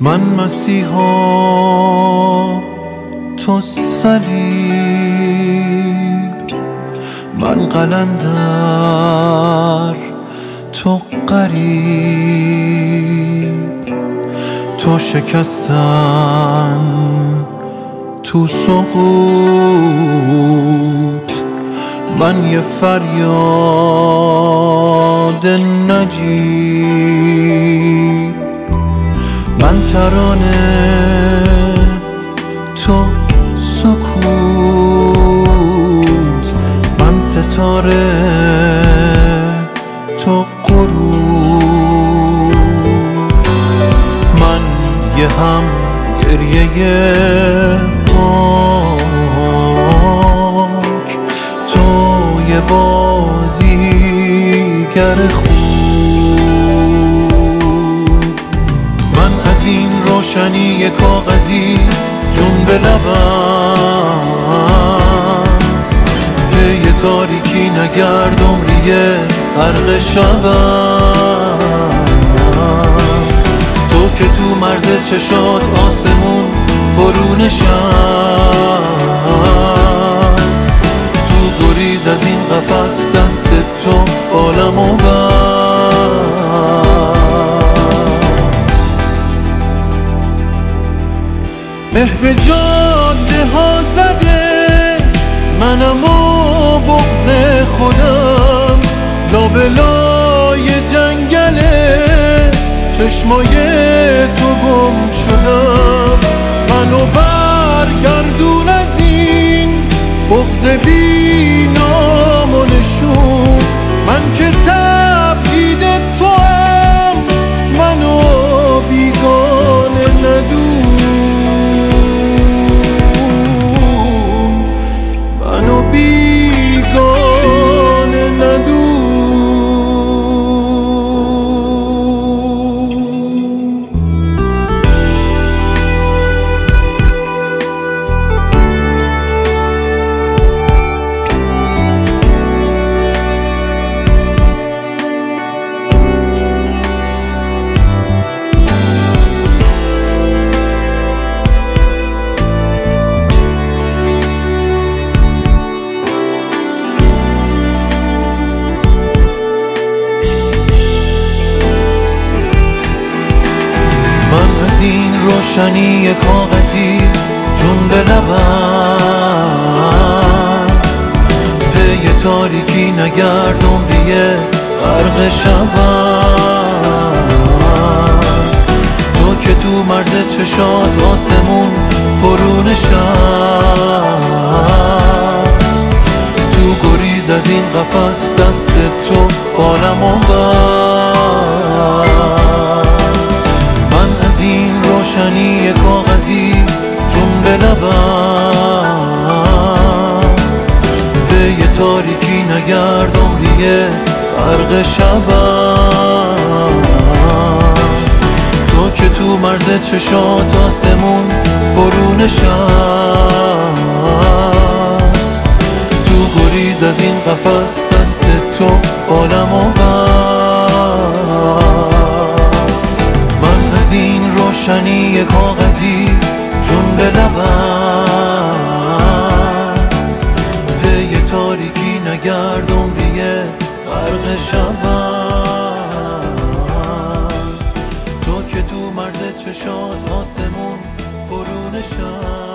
من مسیحا تو صلیب، من قلندر تو غریب، تو شکستن تو سقوط، من یه فریاد نجیب، من ترانه تو سکوت، من ستاره تو غروب، من یه هم گریه پاک، تو یه بازیگر خوب، من از این روشنی کاغذی جون به لبم، پی تاریکی نگرد عمریه غرق شبم، تو که تو مرز چشات آسمون فرو نشست، تو گریز از این قفس دست تو بالمو بست، مه به جاده ها زده منم و بغض خودم، لابلای جنگله چشمای تو گم شدم، منو برگردون از این بغض بی نام و نشون، من که تبعید تو هم منو بیگانه ندون، منو بیگانه ندون. این روشنی کاغذی جون به لبم، پی تاریکی نگرد عمریه غرق شبم، تو که تو مرز چشات آسمون فرو نشست، تو گریز از این قفس دست تو بالمو بست، من از این روشنی کاغذی جون به لبم، پی تاریکی نگرد عمریه غرق شبم، تو که تو مرز چشات آسمون فرو نشست، تو گریز از این قفس دست تو بالمو بست، من از این روشنی کاغذی جون به لبم، پی تاریکی نگرد عمریه غرق شبم، تو که تو مرز چشات آسمون فرو نشست.